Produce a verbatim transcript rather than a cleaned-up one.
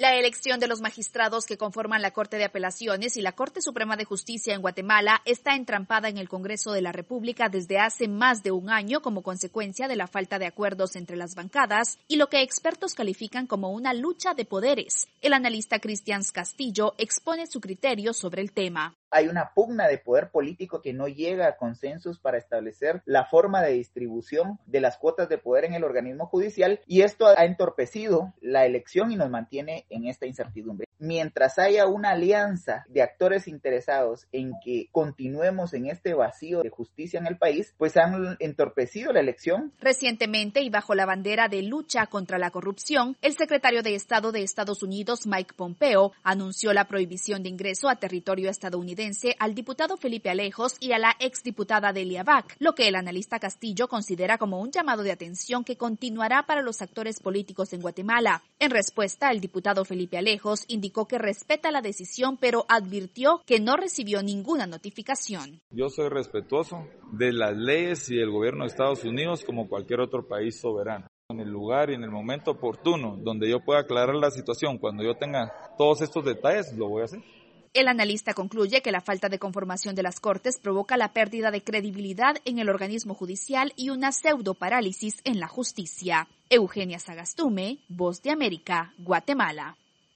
La elección de los magistrados que conforman la Corte de Apelaciones y la Corte Suprema de Justicia en Guatemala está entrampada en el Congreso de la República desde hace más de un año como consecuencia de la falta de acuerdos entre las bancadas y lo que expertos califican como una lucha de poderes. El analista Cristian Castillo expone su criterio sobre el tema. Hay una pugna de poder político que no llega a consensos para establecer la forma de distribución de las cuotas de poder en el organismo judicial y esto ha entorpecido la elección y nos mantiene en esta incertidumbre. Mientras haya una alianza de actores interesados en que continuemos en este vacío de justicia en el país, pues han entorpecido la elección. Recientemente y bajo la bandera de lucha contra la corrupción, el secretario de Estado de Estados Unidos, Mike Pompeo, anunció la prohibición de ingreso a territorio estadounidense al diputado Felipe Alejos y a la exdiputada Delia Back, lo que el analista Castillo considera como un llamado de atención que continuará para los actores políticos en Guatemala. En respuesta, el diputado Felipe Alejos indicó que respeta la decisión, pero advirtió que no recibió ninguna notificación. Yo soy respetuoso de las leyes y del gobierno de Estados Unidos como cualquier otro país soberano. En el lugar y en el momento oportuno donde yo pueda aclarar la situación, cuando yo tenga todos estos detalles, lo voy a hacer. El analista concluye que la falta de conformación de las Cortes provoca la pérdida de credibilidad en el organismo judicial y una pseudoparálisis en la justicia. Eugenia Sagastume, Voz de América, Guatemala.